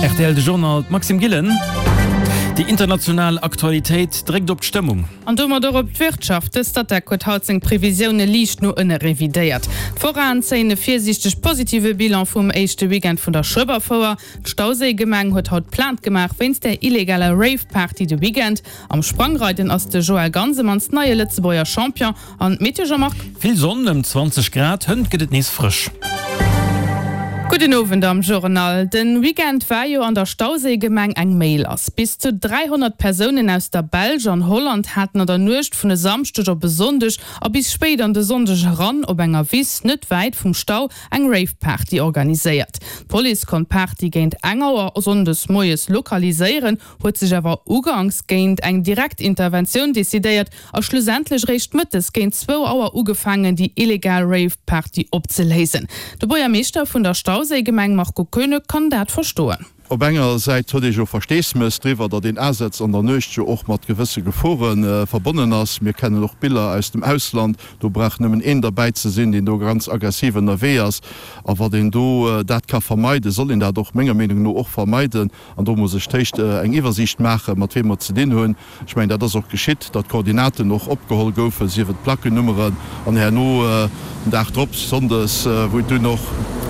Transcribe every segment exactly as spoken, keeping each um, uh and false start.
R T L de Journal Maxim Gillen. Die internationale Aktualität direkt op Stimmung. An dummer op Wirtschaft ist dat der Kohauzing Prävisionune liicht nur ënne revidiert. Voran zene viersichtig positive Bilan vum echte Weekend vun der Schëberfoer. Stauseegemeng huet haut plant gemacht, wenns der illegale Rave-Party de Weekend am Sprangreiten aus de Joel Gansemanns neue Lützebauer Champion an Meteormark. Viel Sonne um zwanzig Grad hënd gedet nies frisch. Guten Abend am Journal. Den Weekend war jo an der Stauseegemeng eng Mail ass. Bis zu dreihundert Personen aus der Belge an Holland hatten oder nucht vun de Samstuger besonders, a bis spät an de Sonntag heran op enger Wiss net weit vum Stau eng Rave-Party organisiert. Police kon Party géint enger sondes Moes lokaliseieren, huet sich awer ugangs géint eng Direktintervention desideiert a schlussendlich recht Mëttes géint zwo Auer ugefangen die illegal Rave-Party opzelesen. De Bürgermeister vun der Stau Stauseegemeng Marco König kann dat verstoen. Op enger seit huet ich jo versteesmes drwer dat den Ersatz an der Nøcht och mat gewisse Geforen äh, verbonnen ass. Mir kennen noch Bilder aus dem Ausland. Du brech nëmmen en dabei ze sinn, den du ganz aggressiven erweers, awer den du äh, dat kann vermeide, soll in der doch méger Meinung no och vermeiden. An du muss ich techt äh, eng Iwersicht mache, mat wemer ze den hunn. Ich mein dat das auch geschitt, dat Koordinate noch opgehol goufe, sie wird Plackenummeren an her no äh, Dach Drs sonders äh, wo du noch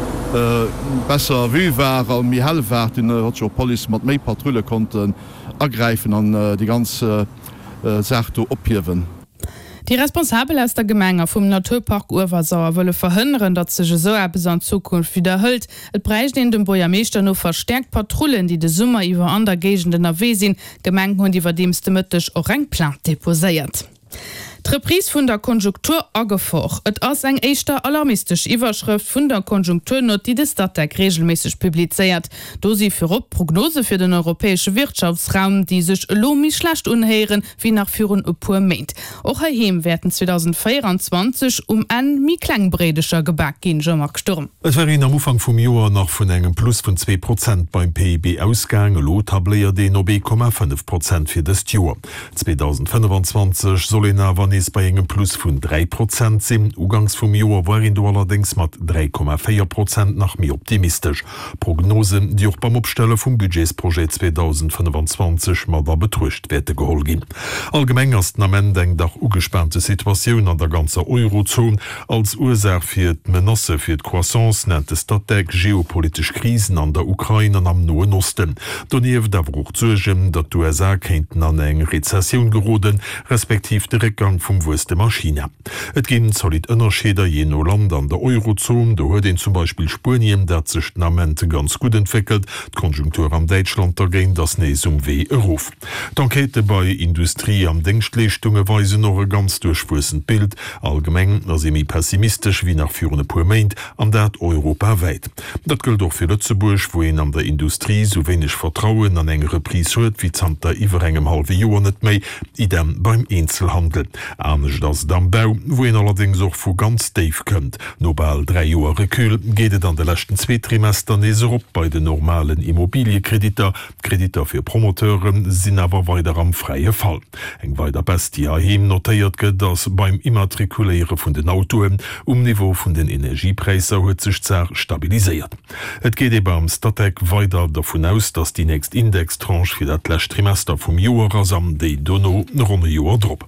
Uh, besser wie war an mir hellwar in uh, Poli mat méi Patrouille konnten ergreifen an uh, die ganze uh, Sache ophiwen. Die Responsabel aus der Gemenger vum Naturpark Urwasser wolle verhindern, dat se so bis an Zukunft wiederhöllt. Et brecht den dem Bürgermeister no verstärkt Patrouillen, die de Summer iwwer an der Gegenden erwesinn, Gemengen hun iwwer demste mytisch Orangplan deposiert. Reprise vun der Konjunktur agefoch. Et ass eng eischter alarmistisch Iwerschrift vun der Konjunkturnot, die de Stadtdeck regelmäßig publizeiert. Do sie fir op Prognose fir den europäische Wirtschaftsraum, die sech lomi schlecht unheieren wie nach führen opur meint. Och erheem werden zwanzig vierundzwanzig um en mi klangbredescher Gebak gin Jean-Marc Sturm. Et war in am Ufang vum Joer noch vun engem Plus vun zwei Prozent beim P I B-Ausgang lo tabléier den op zwei Komma fünf Prozent fir des Joer. zwanzig fünfundzwanzig soll en awer bei engem Plus vun drei Prozent sinn. Ugangs vum Joer warin du allerdings mat drei Komma vier Prozent nach mir optimistisch. Prognosen, die auch beim Opstelle vum Budgetsprojekt zwanzig fünfundzwanzig mat der betrucht wette gehol gin. Allgemeng as am Ende eng dach ugespannte Situationun an der ganze Eurozone als Ursach fir d Menace fir d Croissance nennt es Stadtdeck geopolitisch Krisen an der Ukraine an am Noen Osten. Doniew dawer zugem, dat du U S A kenten an eng Rezession geroden, respektiv de Rückgang vum wuste Maschine. Et gin solid ënnerscheder je no Land an der Eurozone, do huet den zum Beispiel Spurien dat sech Namente ganz gut entwickelt, d'Konjunktur am Deutschland ergéint das nees um weh erruf. D'Enquete bei Industrie am Denkschlichtunge weise noch e ganz durchwussend Bild, allgemeng na semi pessimistisch wie nach führende pur meint an dat europaweit. Dat gilt doch fir Lützeburg, wo en an der Industrie so wenig Vertrauen an engere Pris huet wie Zter iwwer engem halbe Joer net méi, idem beim Einzelhandel. Anisch das Dambau, wo en allerdings auch vu ganz Dave könnt. Nobel drei Joer Rekül gehtet an de lechten zwei Trimester neser op bei den normalen Immobilienkrediter. Krediter fir Promoteuren sinn awer weiter am freie Fall. Eng weiter Bestie ahem notiert get, dass beim Immatrikuléiere vun den Autoen um Niveau vun den Energiepreiser huet sich zer stabilisiert. Et geht e beim Stadtdeck weiter davon aus, dass die nächst Indextranche fir dat lecht Trimester vum Joer rasam déi Donno runde Joer drop.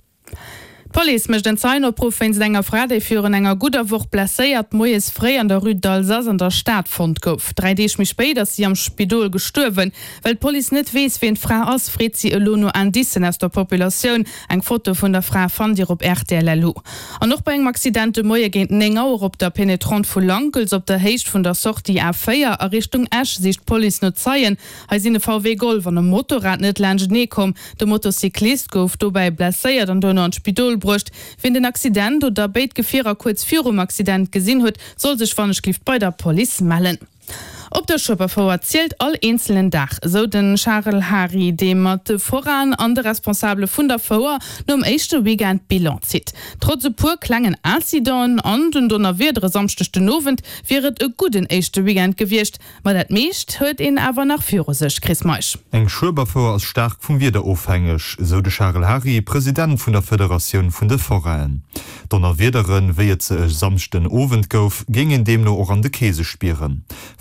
Police mecht den Zeinerprofens enger Frade führen enger guter Woch placéiert moes frei an der Rue d'Alsace an der Stadt fand gouf. drei Dech mich spät, dass sie am Spidol gestorben, weil Police net wees wie Frau aus friet sie Elono an dissen aus der Population eng Foto von der Frau fand ihr op R T L L. An noch bei engem Accidente Moie géint enger op der Penetrant vu Lankels op der Hecht von der Sortie A vier a Richtung Esch sich Police no zeien, als in V W Golf an dem Motorrad net Land nee kom, der Motorcyclist gouf dobei blessiert an donner an Spidol brucht. Wenn den Accident oder Beitgefährer kurz vor dem Accident gesehen hat, soll sich Schwanneschlift bei der Polizei melden. Op der Schëpperfoer erzielt all einzelnen Dach, so den Charles Harry, dem mat voran an der Responsable vun der Foer nom echte Weekend Bilan zit. Trotz pur klangen Accident an und donner wedere samstechte Novent wäret e guten echte Weekend gewircht, mat dat meescht huet en awer nach Führer sech Chris Meisch. Eng Schëpperfoer as stark vum wieder ofhängig, so de Charles Harry, Präsident vun der Föderation vun de Foreien. Donner wederen wieet ze ech samchten Ovent gouf, gingen dem no or an de Käse spieren. Vorher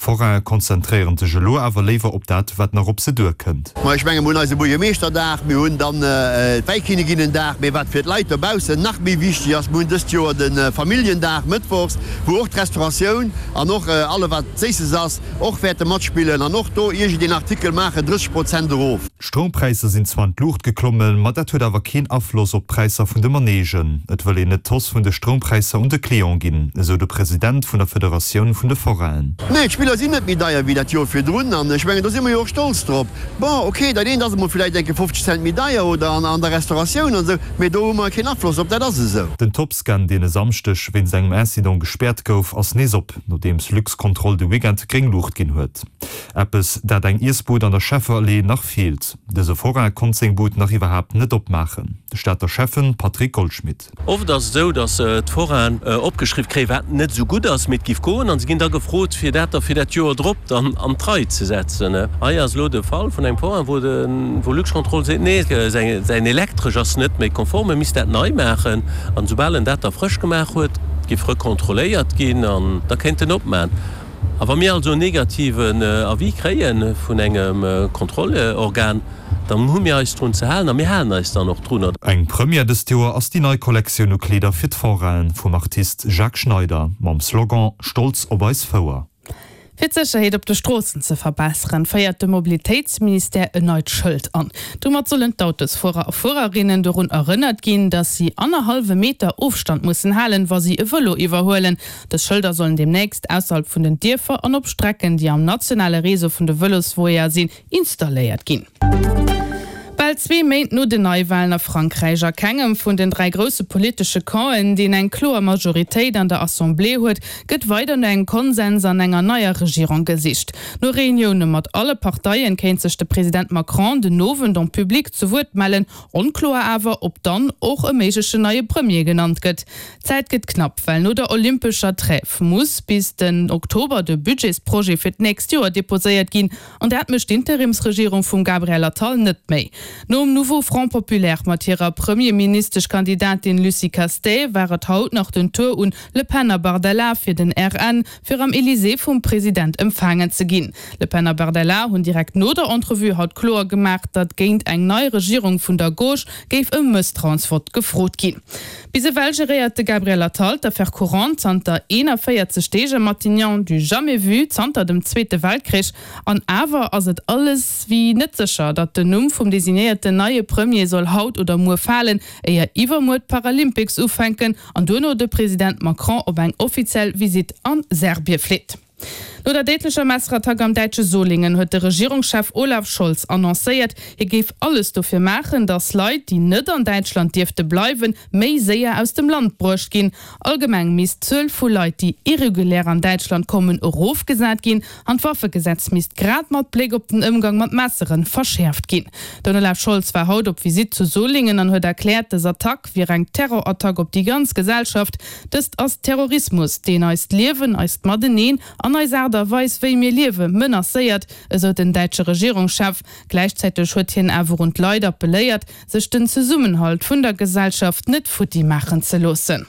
konzentrieren de Gelo awer lewer op dat wat nach op se dur kënnt. Ma ich mengge mun se Boemeester Dach mir hunn dann Weikinneginnen Dach méi wat fir d Leiterbause nach mi wichtig ass mun Jo den äh, Familiendach mitwurs, wo och Restauration an noch äh, alle wat se ass och fir de Matspielen an noch do je den Artikel mache dreißig Prozent drauf. Strompreise sind zwar Lucht geklommen, mat dat huet awer kein Afflos op Preiser vun de Manegen. Et well en net toss vun de Strompreiser und de Kleon ginn, eso de Präsident vun der Föderation vun de Forellen. Nee, Spieler sinn net mit daier wie dat Jo fir Drnnen an ich mein, immer jo stolz trop. Bon, okay, da den dat vielleicht denke fünfzig Cent Medaille oder an, an der Restauration und so, mit do kein Afflos op der das so. Den Topscan de samstech wenn segem Incident gesperrt gouf ass nees op, no dems Lückskontroll de Wigent Gringlucht gin huet. Appes dat eng Iesboot an der Schäfferlee nach fehlt. Dese Vorgang Konzingboot nach überhaupt net opmachen. De Stadt der Chefen Patrick Goldschmidt. Of das so, dass äh, Vorhang äh, opgeschrift kre net so gut ass mit Gif goen, an gin da gefrot fir dat fir dat Joer Dr an an drei ze setzen. Eiers lo de Fall von eng Vorhang wo den wo Lückskontroll se nee se se elektrisch ass net méi konforme mis dat neu machen an sobalen dat er frisch gemacht huet, gifre kontroléiert gin an da kennt den op man. Aber mir also negativen äh, Avis kreien vun engem äh, Kontrollorgan, dann hun mir run ze halen, mir Herrn ist da noch tun. Eng Premier des Joer ass die neue Kollektion no Kleder fit Vorrellen vum Artist Jacques Schneider, mam Slogan „Stolz op eis Vouer. Sicherheit op de Straßen zu verbessern, feiert de Mobilitätsminister erneut Schuld an. Dummer sollen Autos Vorer Vorerinnen daran erinnert gehen, dass sie anderthalb Meter Aufstand müssen halten, was sie Velo überholen. Das Schilder sollen demnächst außerhalb von den Dörfern und auf Strecken, die am nationalen Reso von der Velos woher sind, installiert gehen. Bald zwei Monate nur den Neuwahlen nach Frankreich erkennen von den drei großen politischen Kauen, die eine klare Majorität an der Assemblée hat, geht weiter ein Konsens an einer neuen Regierung gesicht. Nur Reunionen mit alle Parteien kennt sich der Präsident Macron den Noven dann publik zu Wort melden, unklar aber, ob dann auch ein möglicher neue Premier genannt wird. Zeit geht knapp, weil nur der olympische Treff muss bis den Oktober der Budgetsprojekt für das nächste Jahr deposiert gehen und er hat mich die Interimsregierung von Gabriel Attal nicht mehr. No um Nouveau Front Populaire mat ihrer premierministersch Kandidatin Lucie Castet waret haut nach den Tour und Le Pen Bardella fir den R N fir am Élysée vum Präsident empfangen ze ginn. Le Pen Bardella hun direkt no der Entrevue hat chlor gemacht, dat géint eng neue Regierung vun der Gauche géif e Mëstransport gefrot ginn. Bise welge reierte Gabriel Attal der fer Courant zanter ener feiert ze Stege Matignon du jamais vu zanter dem Zweite Weltkrieg an awer ass et alles wie netzecher, dat den Numm vum Designierte neue Premier soll haut oder mur fallen, eier iwwermut Paralympics ufenken an duno de Präsident Macron op eng offiziell Visit an Serbie flit. No der deitlecher Messratag am Deitsche Solingen huet der Regierungschef Olaf Scholz annoncéiert, er geif alles dofir machen, dass Leiit, die net an Deutschland Difte bleiwen, méi séier aus dem Land brucht gin. Allgemeng mis zwölf vu Leiit, die irregulär an Deutschland kommen, Rof gesat gin, an Waffegesetz mis grad mat Blick op den Umgang mat Messeren verschärft gin. Don Olaf Scholz war haut op Visit zu Solingen an huet erklärt, des Attack wie eng Terrorattack op die ganz Gesellschaft, des as Terrorismus, den eist Liwen eist Madeneen an weis wéi mir liewe Mënner séiert, eso den deitsche Regierungschef gleichzeitig huet hin awer und Leider beléiert, sech den ze Summenhalt vun der Gesellschaft net futti machen ze losen.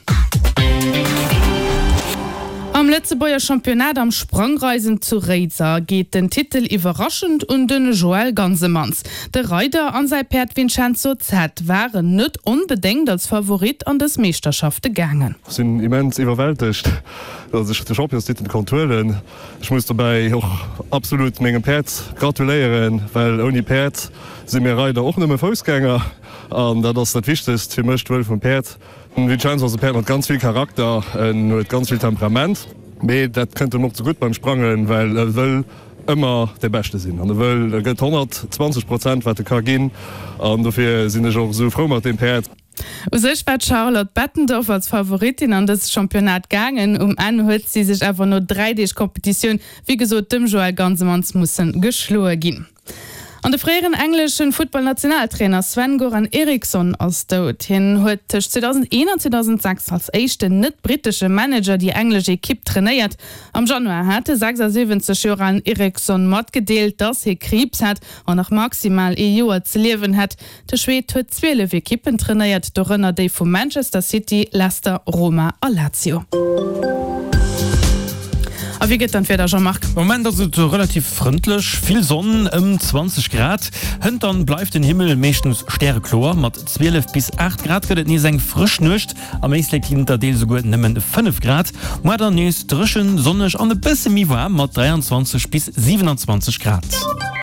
Am Letzebauer Championat am Sprangreisen zu Reizer geht den Titel überraschend und den Joel Gansemanns. Der Reiter an sein Pferd Vincenzo Z waren nicht unbedingt als Favorit an das Meisterschaft gegangen. Ich bin immens überwältigt, dass ich den Champions-Titel kontrollieren. Ich muss dabei auch absolut meinem Pferd gratulieren, weil ohne Pferd sind wir Reiter auch nicht mehr Fußgänger. Und das ist das Wichtigste für mich vom Pferd. Vincenzo Pferd hat ganz viel Charakter und ganz viel Temperament. Aber das könnte noch zu gut beim Sprangeln, weil er will immer der Beste sein. Und er will er geht hundertzwanzig Prozent, was er kann gehen. Und dafür sind ich auch so froh mit dem Pferd. Sech war Charlotte Bettendorf als Favoritin an das Championat gegangen, um an huet sie sich einfach nur drei D-Kompetition, wie gesagt, dem Joel Gansemanns mussen geschloe gehen. An de freieren englischen Football-Nationaltrainer Sven-Goran Eriksson aus dort hin huet zweitausendeins und zweitausendsechs als echte net britische Manager die englische Equipe trainiert. Am Januar hatte sechsundsiebzig Jahre Eriksson Mod gedeelt, dass er Krebs hat und noch maximal e Jahr zu leben hat. Der Schwede huet zwölf Equipen trainiert, darunter die von Manchester City, Leicester, Roma und Lazio. Aber wie geht dann für der Jean-Marc? Moment, das ist relativ freundlich, viel Sonne, um zwanzig Grad. Und dann bleibt den Himmel meistens Sternchlor, mit zwölf bis acht Grad wird es nicht sagen frisch nicht. Am meisten liegt hinter dem sogar nehmen fünf Grad. Und dann ist drischen, sonnig und ein bisschen mehr warm mit dreiundzwanzig bis siebenundzwanzig Grad.